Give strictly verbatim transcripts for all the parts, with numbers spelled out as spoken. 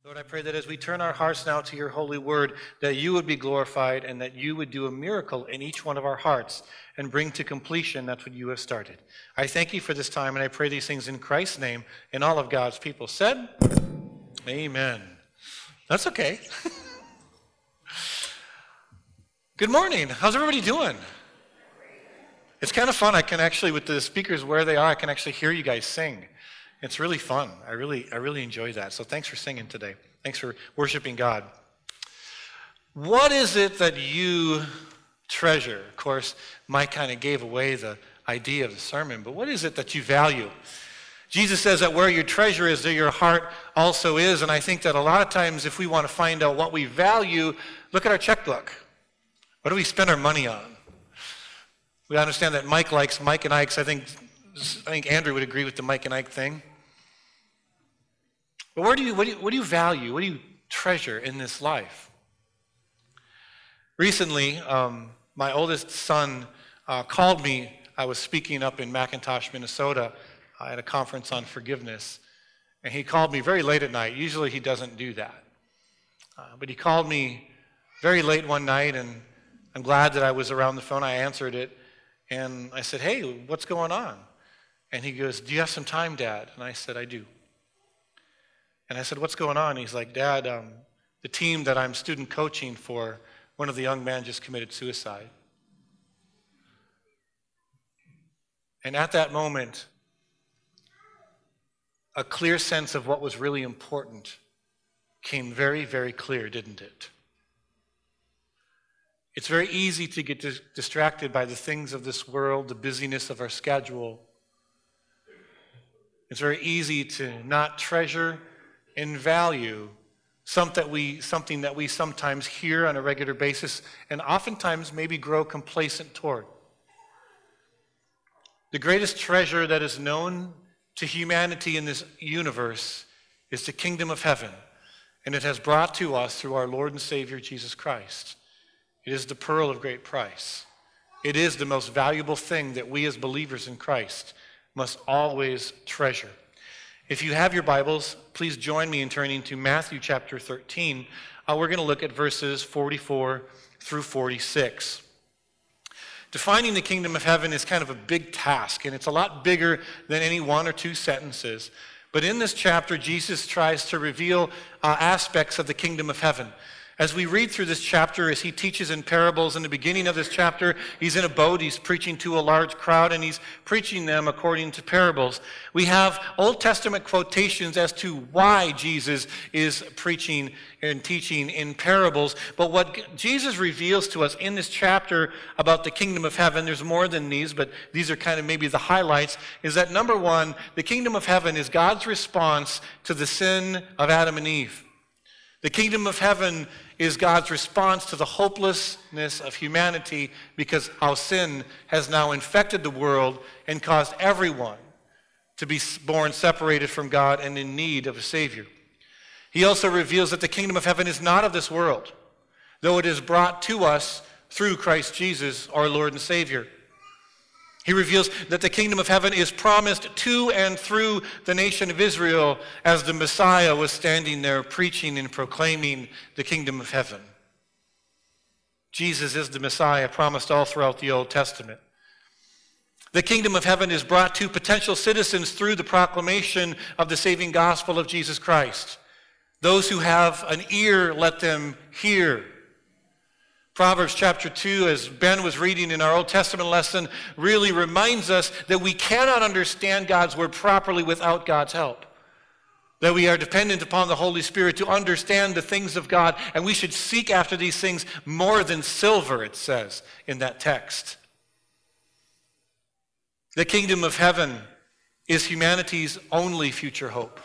Lord, I pray that as we turn our hearts now to your holy word, that you would be glorified and that you would do a miracle in each one of our hearts and bring to completion that what you have started. I thank you for this time, and I pray these things in Christ's name, and all of God's people said, amen. That's okay. Good morning. How's everybody doing? It's kind of fun. I can actually, with the speakers where they are, I can actually hear you guys sing. It's really fun. I really, I really enjoy that. So thanks for singing today. Thanks for worshiping God. What is it that you treasure? Of course, Mike kind of gave away the idea of the sermon, but what is it that you value? Jesus says that where your treasure is, there your heart also is. And I think that a lot of times if we want to find out what we value, look at our checkbook. What do we spend our money on? We understand that Mike likes Mike and Ike's. I think I think Andrew would agree with the Mike and Ike thing. But where do you what do you, what do you value? What do you treasure in this life? Recently, um, my oldest son uh, called me. I was speaking up in McIntosh, Minnesota, uh, at a conference on forgiveness, and he called me very late at night. Usually, he doesn't do that, uh, but he called me very late one night, and I'm glad that I was around the phone. I answered it, and I said, "Hey, what's going on?" And he goes, "Do you have some time, Dad?" And I said, "I do." And I said, "What's going on?" He's like, "Dad, um, the team that I'm student coaching for, one of the young men just committed suicide." And at that moment, a clear sense of what was really important came very, very clear, didn't it? It's very easy to get dis- distracted by the things of this world, the busyness of our schedule. It's very easy to not treasure and value some that we, something that we sometimes hear on a regular basis and oftentimes maybe grow complacent toward. The greatest treasure that is known to humanity in this universe is the kingdom of heaven, and it has brought to us through our Lord and Savior Jesus Christ. It is the pearl of great price. It is the most valuable thing that we as believers in Christ must always treasure. If you have your Bibles, please join me in turning to Matthew chapter thirteen. Uh, we're going to look at verses forty-four through forty-six. Defining the kingdom of heaven is kind of a big task, and it's a lot bigger than any one or two sentences. But in this chapter, Jesus tries to reveal uh, aspects of the kingdom of heaven. As we read through this chapter, as he teaches in parables, in the beginning of this chapter, he's in a boat, he's preaching to a large crowd, and he's preaching them according to parables. We have Old Testament quotations as to why Jesus is preaching and teaching in parables. But what Jesus reveals to us in this chapter about the kingdom of heaven, there's more than these, but these are kind of maybe the highlights, is that number one, the kingdom of heaven is God's response to the sin of Adam and Eve. The kingdom of heaven is God's response to the hopelessness of humanity because how sin has now infected the world and caused everyone to be born separated from God and in need of a Savior. He also reveals that the kingdom of heaven is not of this world, though it is brought to us through Christ Jesus, our Lord and Savior. He reveals that the kingdom of heaven is promised to and through the nation of Israel as the Messiah was standing there preaching and proclaiming the kingdom of heaven. Jesus is the Messiah promised all throughout the Old Testament. The kingdom of heaven is brought to potential citizens through the proclamation of the saving gospel of Jesus Christ. Those who have an ear, let them hear. Proverbs chapter two, as Ben was reading in our Old Testament lesson, really reminds us that we cannot understand God's word properly without God's help. That we are dependent upon the Holy Spirit to understand the things of God, and we should seek after these things more than silver, it says in that text. The kingdom of heaven is humanity's only future hope.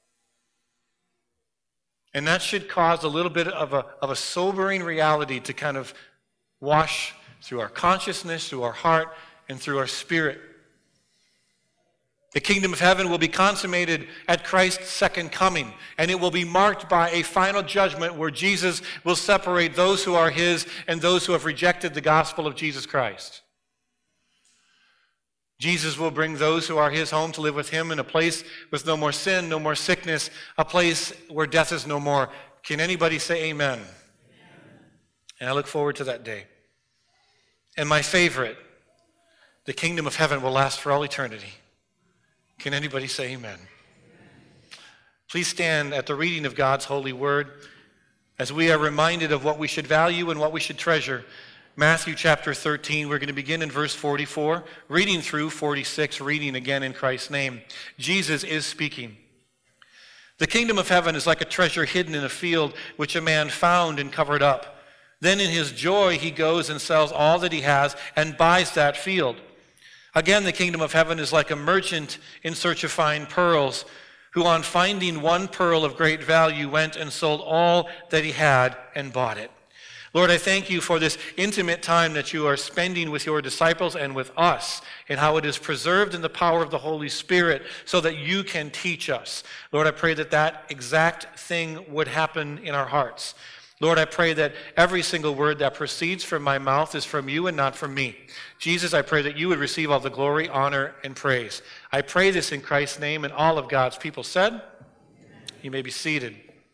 And that should cause a little bit of a, of a sobering reality to kind of wash through our consciousness, through our heart, and through our spirit. The kingdom of heaven will be consummated at Christ's second coming, and it will be marked by a final judgment where Jesus will separate those who are his and those who have rejected the gospel of Jesus Christ. Jesus will bring those who are his home to live with him in a place with no more sin, no more sickness, a place where death is no more. Can anybody say amen? Amen. And I look forward to that day. And my favorite, the kingdom of heaven will last for all eternity. Can anybody say amen? Amen? Please stand at the reading of God's holy word as we are reminded of what we should value and what we should treasure. Matthew chapter thirteen, we're going to begin in verse forty-four, reading through forty-six, reading again in Christ's name. Jesus is speaking. The kingdom of heaven is like a treasure hidden in a field, which a man found and covered up. Then in his joy he goes and sells all that he has and buys that field. Again, the kingdom of heaven is like a merchant in search of fine pearls, who on finding one pearl of great value went and sold all that he had and bought it. Lord, I thank you for this intimate time that you are spending with your disciples and with us, and how it is preserved in the power of the Holy Spirit so that you can teach us. Lord, I pray that that exact thing would happen in our hearts. Lord, I pray that every single word that proceeds from my mouth is from you and not from me. Jesus, I pray that you would receive all the glory, honor, and praise. I pray this in Christ's name, and all of God's people said, amen. You may be seated.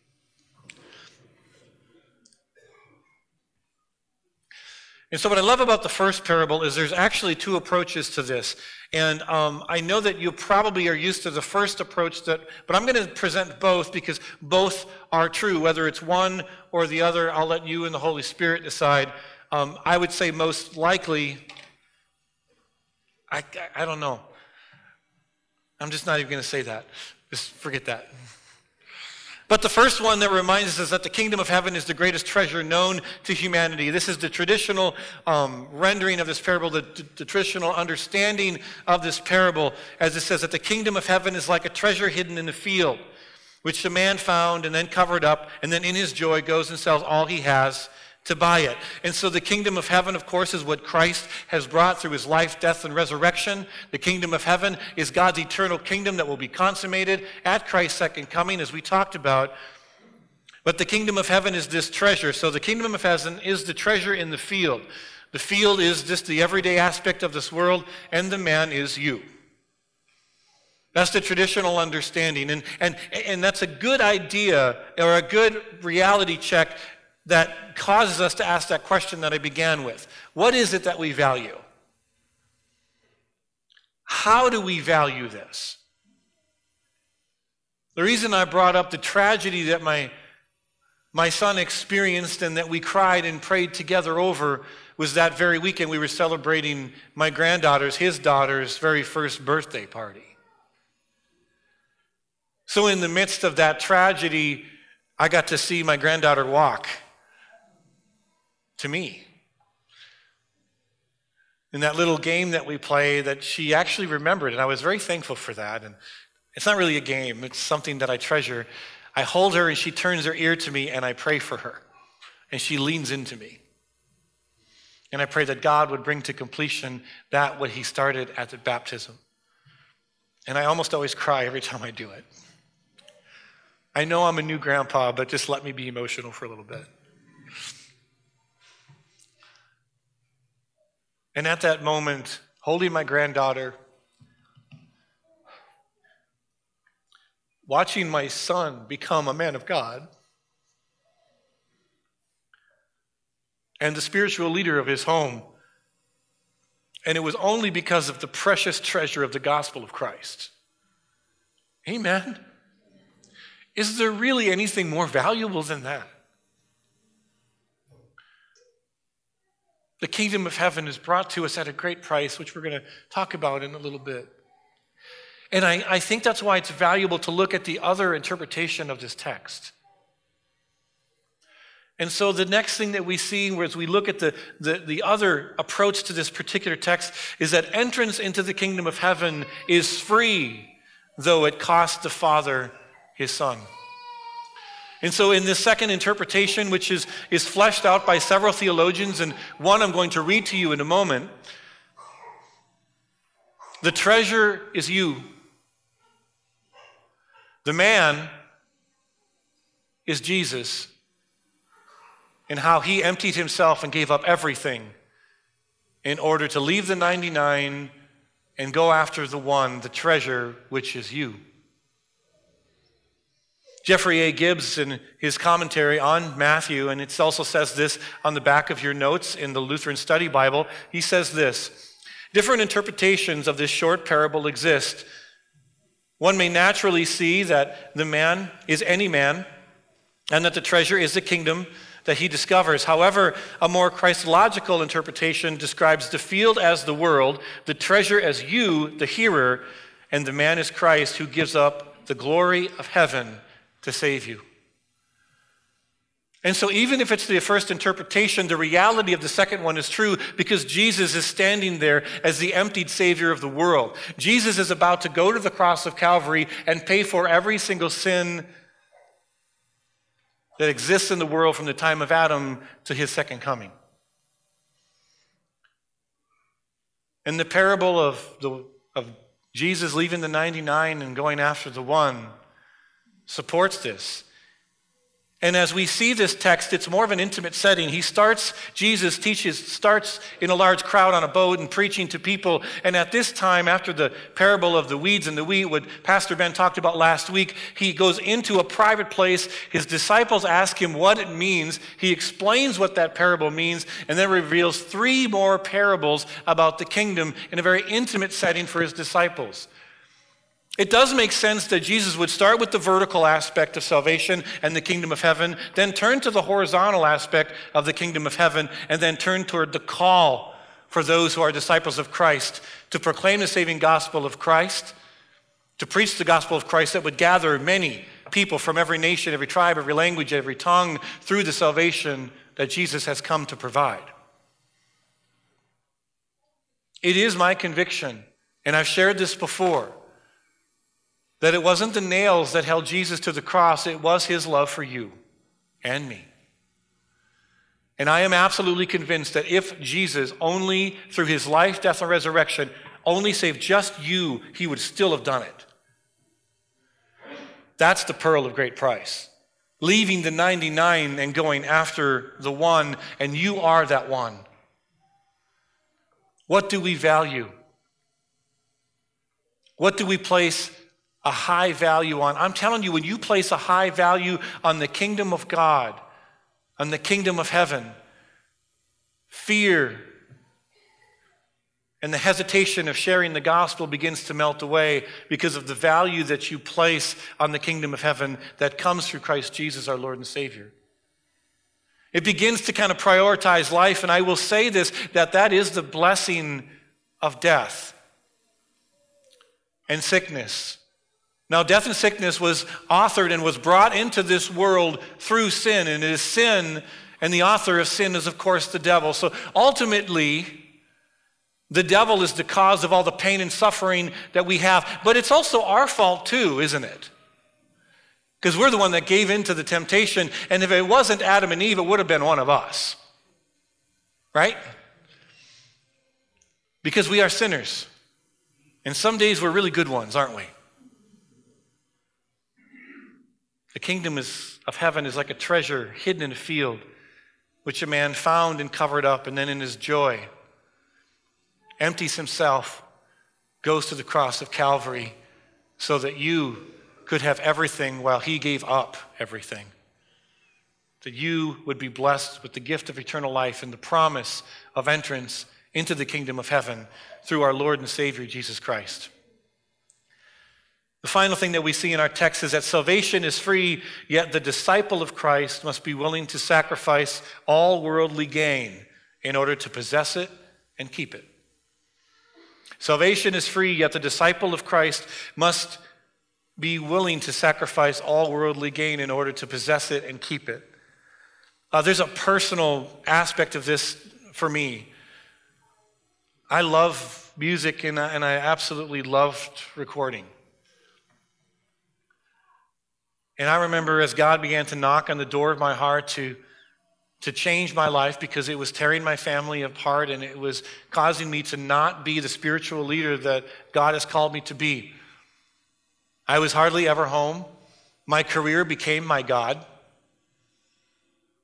And so what I love about the first parable is there's actually two approaches to this. And um, I know that you probably are used to the first approach, that, but I'm going to present both because both are true. Whether it's one or the other, I'll let you and the Holy Spirit decide. Um, I would say most likely, I, I, I don't know. I'm just not even going to say that. Just forget that. But the first one that reminds us is that the kingdom of heaven is the greatest treasure known to humanity. This is the traditional um, rendering of this parable, the, the traditional understanding of this parable, as it says that the kingdom of heaven is like a treasure hidden in a field, which a man found and then covered up, and then in his joy goes and sells all he has to buy it. And so the kingdom of heaven, of course, is what Christ has brought through his life, death, and resurrection. The kingdom of heaven is God's eternal kingdom that will be consummated at Christ's second coming, as we talked about. But the kingdom of heaven is this treasure. So the kingdom of heaven is the treasure in the field. The field is just the everyday aspect of this world, and the man is you. That's the traditional understanding. And, and, and that's a good idea, or a good reality check that causes us to ask that question that I began with. What is it that we value? How do we value this? The reason I brought up the tragedy that my, my son experienced and that we cried and prayed together over was that very weekend we were celebrating my granddaughter's, his daughter's very first birthday party. So in the midst of that tragedy, I got to see my granddaughter walk to me. In that little game that we play, that she actually remembered, and I was very thankful for that. And it's not really a game, it's something that I treasure. I hold her and she turns her ear to me and I pray for her. And she leans into me. And I pray that God would bring to completion that what he started at the baptism. And I almost always cry every time I do it. I know I'm a new grandpa, but just let me be emotional for a little bit. And at that moment, holding my granddaughter, watching my son become a man of God, and the spiritual leader of his home, and it was only because of the precious treasure of the gospel of Christ. Amen. Is there really anything more valuable than that? The kingdom of heaven is brought to us at a great price, which we're going to talk about in a little bit. And I, I think that's why it's valuable to look at the other interpretation of this text. And so the next thing that we see as we look at the, the, the other approach to this particular text is that entrance into the kingdom of heaven is free, though it cost the Father his Son. And so in this second interpretation, which is, is fleshed out by several theologians, and one I'm going to read to you in a moment, the treasure is you. The man is Jesus, and how he emptied himself and gave up everything in order to leave the ninety-nine and go after the one, the treasure, which is you. Jeffrey A. Gibbs, in his commentary on Matthew, and it also says this on the back of your notes in the Lutheran Study Bible, he says this: different interpretations of this short parable exist. One may naturally see that the man is any man, and that the treasure is the kingdom that he discovers. However, a more Christological interpretation describes the field as the world, the treasure as you, the hearer, and the man is Christ, who gives up the glory of heaven to save you. And so even if it's the first interpretation, the reality of the second one is true, because Jesus is standing there as the emptied Savior of the world. Jesus is about to go to the cross of Calvary and pay for every single sin that exists in the world from the time of Adam to his second coming. And the parable of, the, of Jesus leaving the ninety-nine and going after the one supports this. And as we see this text, it's more of an intimate setting. He starts, Jesus teaches, starts in a large crowd on a boat and preaching to people. And at this time, after the parable of the weeds and the wheat, what Pastor Ben talked about last week, he goes into a private place. His disciples ask him what it means. He explains what that parable means, and then reveals three more parables about the kingdom in a very intimate setting for his disciples. It does make sense that Jesus would start with the vertical aspect of salvation and the kingdom of heaven, then turn to the horizontal aspect of the kingdom of heaven, and then turn toward the call for those who are disciples of Christ to proclaim the saving gospel of Christ, to preach the gospel of Christ that would gather many people from every nation, every tribe, every language, every tongue through the salvation that Jesus has come to provide. It is my conviction, and I've shared this before, that it wasn't the nails that held Jesus to the cross, it was his love for you and me. And I am absolutely convinced that if Jesus only through his life, death, and resurrection only saved just you, he would still have done it. That's the pearl of great price. Leaving the ninety-nine and going after the one, and you are that one. What do we value? What do we place a high value on? I'm telling you, when you place a high value on the kingdom of God, on the kingdom of heaven, fear and the hesitation of sharing the gospel begins to melt away because of the value that you place on the kingdom of heaven that comes through Christ Jesus, our Lord and Savior. It begins to kind of prioritize life, and I will say this, that that is the blessing of death and sickness. Now, death and sickness was authored and was brought into this world through sin, and it is sin, and the author of sin is, of course, the devil. So ultimately, the devil is the cause of all the pain and suffering that we have, but it's also our fault too, isn't it? Because we're the one that gave in to the temptation, and if it wasn't Adam and Eve, it would have been one of us, right? Because we are sinners, and some days we're really good ones, aren't we? The kingdom is, of heaven is like a treasure hidden in a field, which a man found and covered up, and then in his joy, empties himself, goes to the cross of Calvary so that you could have everything while he gave up everything. That you would be blessed with the gift of eternal life and the promise of entrance into the kingdom of heaven through our Lord and Savior, Jesus Christ. The final thing that we see in our text is that salvation is free, yet the disciple of Christ must be willing to sacrifice all worldly gain in order to possess it and keep it. Salvation is free, yet the disciple of Christ must be willing to sacrifice all worldly gain in order to possess it and keep it. Uh, there's a personal aspect of this for me. I love music, and I, and I absolutely loved recording. And I remember as God began to knock on the door of my heart to, to change my life, because it was tearing my family apart and it was causing me to not be the spiritual leader that God has called me to be. I was hardly ever home. My career became my God.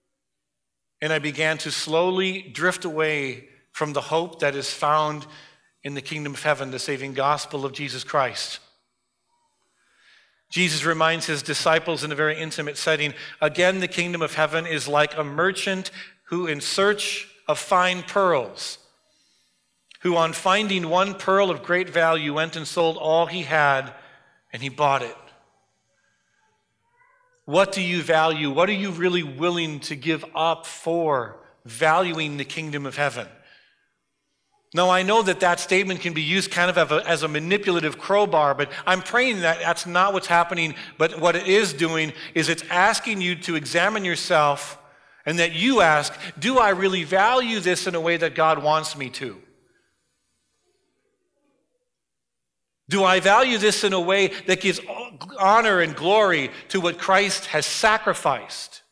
And I began to slowly drift away from the hope that is found in the kingdom of heaven, the saving gospel of Jesus Christ. Jesus reminds his disciples in a very intimate setting, again, the kingdom of heaven is like a merchant who in search of fine pearls, who on finding one pearl of great value went and sold all he had and he bought it. What do you value? What are you really willing to give up for valuing the kingdom of heaven? Now, I know that that statement can be used kind of as a, as a manipulative crowbar, but I'm praying that that's not what's happening, but what it is doing is it's asking you to examine yourself and that you ask, do I really value this in a way that God wants me to? Do I value this in a way that gives honor and glory to what Christ has sacrificed?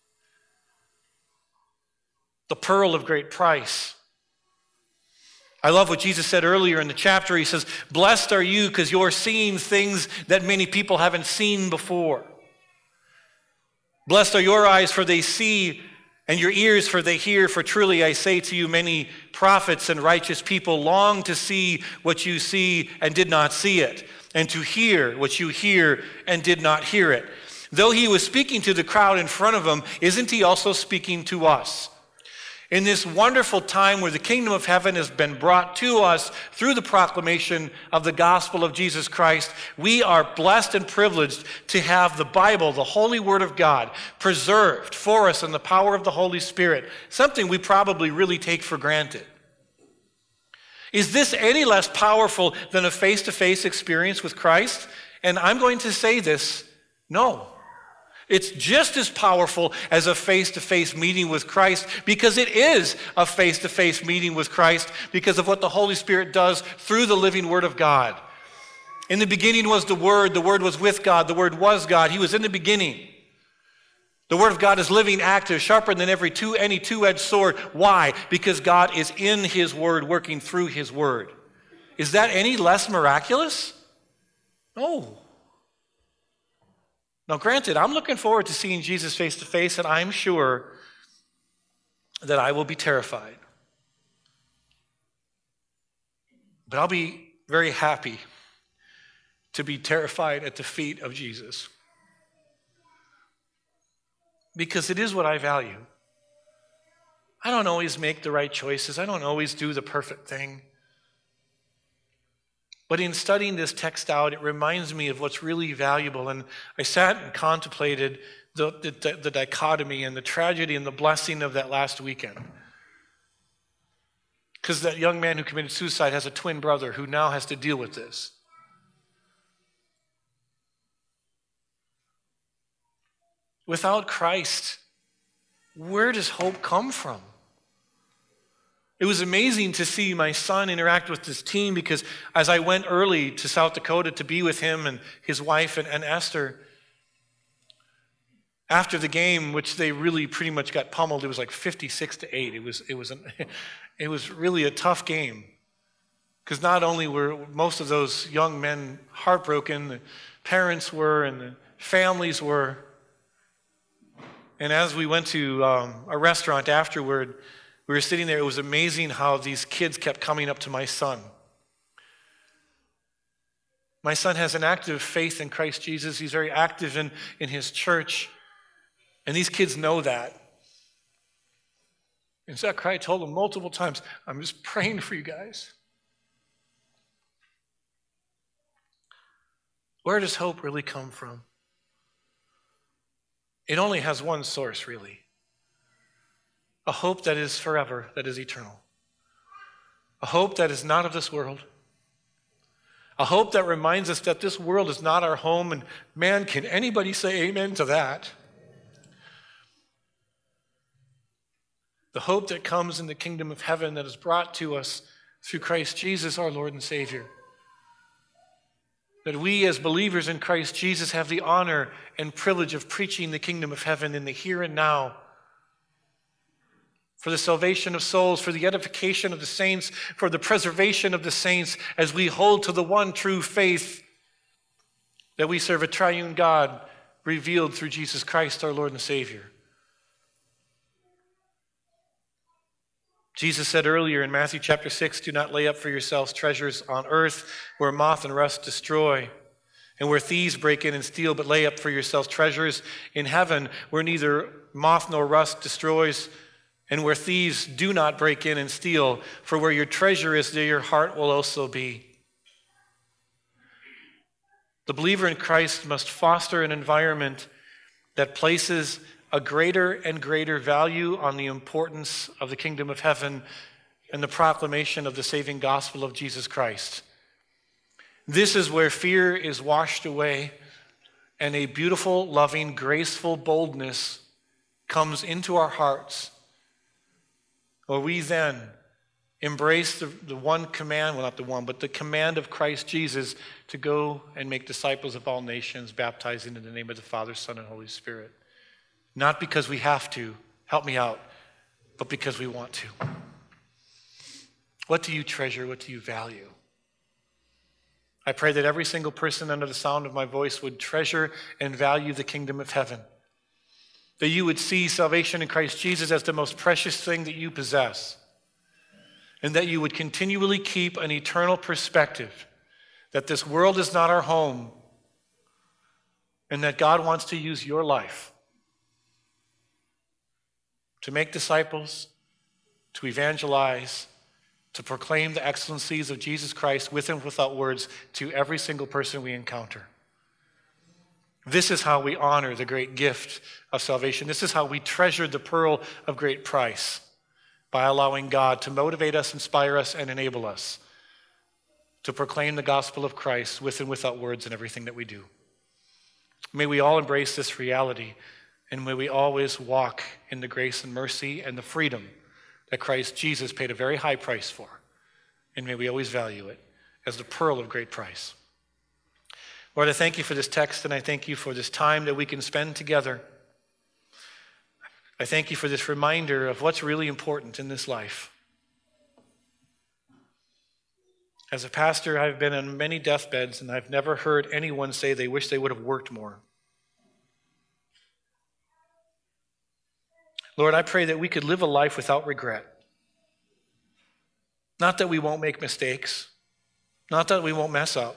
The pearl of great price. I love what Jesus said earlier in the chapter. He says, blessed are you because you're seeing things that many people haven't seen before. Blessed are your eyes for they see, and your ears for they hear. For truly I say to you, many prophets and righteous people long to see what you see and did not see it, and to hear what you hear and did not hear it. Though he was speaking to the crowd in front of him, isn't he also speaking to us? In this wonderful time where the kingdom of heaven has been brought to us through the proclamation of the gospel of Jesus Christ, we are blessed and privileged to have the Bible, the holy word of God, preserved for us in the power of the Holy Spirit, something we probably really take for granted. Is this any less powerful than a face-to-face experience with Christ? And I'm going to say this, no. It's just as powerful as a face-to-face meeting with Christ because it is a face-to-face meeting with Christ because of what the Holy Spirit does through the living Word of God. In the beginning was the Word. The Word was with God. The Word was God. He was in the beginning. The Word of God is living, active, sharper than every two, any two-edged sword. Why? Because God is in His Word, working through His Word. Is that any less miraculous? No. Now, granted, I'm looking forward to seeing Jesus face to face, and I'm sure that I will be terrified. But I'll be very happy to be terrified at the feet of Jesus. Because it is what I value. I don't always make the right choices. I don't always do the perfect thing. But in studying this text out, it reminds me of what's really valuable. And I sat and contemplated the, the, the dichotomy and the tragedy and the blessing of that last weekend. Because that young man who committed suicide has a twin brother who now has to deal with this. Without Christ, where does hope come from? It was amazing to see my son interact with this team because as I went early to South Dakota to be with him and his wife and, and Esther, after the game, which they really pretty much got pummeled, it was like fifty-six to eight. It was, it was, an, it was really a tough game because not only were most of those young men heartbroken, the parents were and the families were. And as we went to um, a restaurant afterward, we were sitting there. It was amazing how these kids kept coming up to my son. My son has an active faith in Christ Jesus. He's very active in, in his church. And these kids know that. And so I told them multiple times, I'm just praying for you guys. Where does hope really come from? It only has one source, really. A hope that is forever, that is eternal. A hope that is not of this world. A hope that reminds us that this world is not our home, and man, can anybody say amen to that? The hope that comes in the kingdom of heaven that is brought to us through Christ Jesus, our Lord and Savior. That we as believers in Christ Jesus have the honor and privilege of preaching the kingdom of heaven in the here and now, for the salvation of souls, for the edification of the saints, for the preservation of the saints, as we hold to the one true faith that we serve a triune God revealed through Jesus Christ, our Lord and Savior. Jesus said earlier in Matthew chapter six, do not lay up for yourselves treasures on earth where moth and rust destroy and where thieves break in and steal, but lay up for yourselves treasures in heaven where neither moth nor rust destroys and where thieves do not break in and steal. For where your treasure is, there your heart will also be. The believer in Christ must foster an environment that places a greater and greater value on the importance of the kingdom of heaven and the proclamation of the saving gospel of Jesus Christ. This is where fear is washed away and a beautiful, loving, graceful boldness comes into our hearts, where we then embrace the, the one command, well, not the one, but the command of Christ Jesus to go and make disciples of all nations, baptizing in the name of the Father, Son, and Holy Spirit. Not because we have to, help me out, but because we want to. What do you treasure? What do you value? I pray that every single person under the sound of my voice would treasure and value the kingdom of heaven. That you would see salvation in Christ Jesus as the most precious thing that you possess. And that you would continually keep an eternal perspective. That this world is not our home. And that God wants to use your life to make disciples, to evangelize, to proclaim the excellencies of Jesus Christ with and without words to every single person we encounter. This is how we honor the great gift of salvation. This is how we treasure the pearl of great price, by allowing God to motivate us, inspire us, and enable us to proclaim the gospel of Christ with and without words in everything that we do. May we all embrace this reality, and may we always walk in the grace and mercy and the freedom that Christ Jesus paid a very high price for. And may we always value it as the pearl of great price. Lord, I thank you for this text, and I thank you for this time that we can spend together. I thank you for this reminder of what's really important in this life. As a pastor, I've been on many deathbeds, and I've never heard anyone say they wish they would have worked more. Lord, I pray that we could live a life without regret. Not that we won't make mistakes, not that we won't mess up,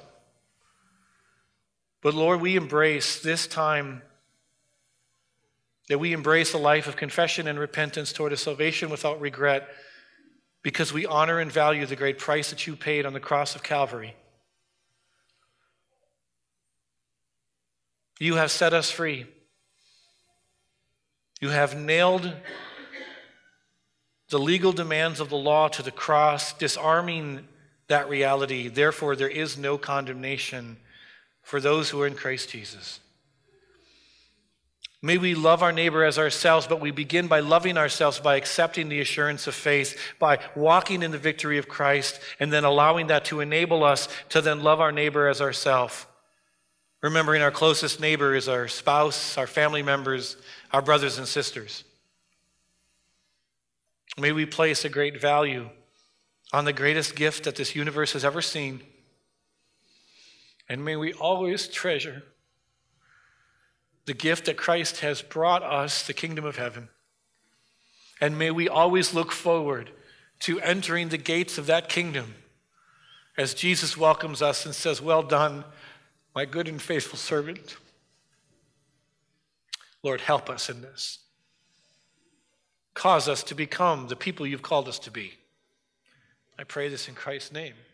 but Lord, we embrace this time, that we embrace a life of confession and repentance toward a salvation without regret, because we honor and value the great price that you paid on the cross of Calvary. You have set us free. You have nailed the legal demands of the law to the cross, disarming that reality. Therefore, there is no condemnation for those who are in Christ Jesus. May we love our neighbor as ourselves, but we begin by loving ourselves by accepting the assurance of faith, by walking in the victory of Christ, and then allowing that to enable us to then love our neighbor as ourselves. Remembering our closest neighbor is our spouse, our family members, our brothers and sisters. May we place a great value on the greatest gift that this universe has ever seen. And may we always treasure the gift that Christ has brought us, the kingdom of heaven. And may we always look forward to entering the gates of that kingdom as Jesus welcomes us and says, "Well done, my good and faithful servant." Lord, help us in this. Cause us to become the people you've called us to be. I pray this in Christ's name.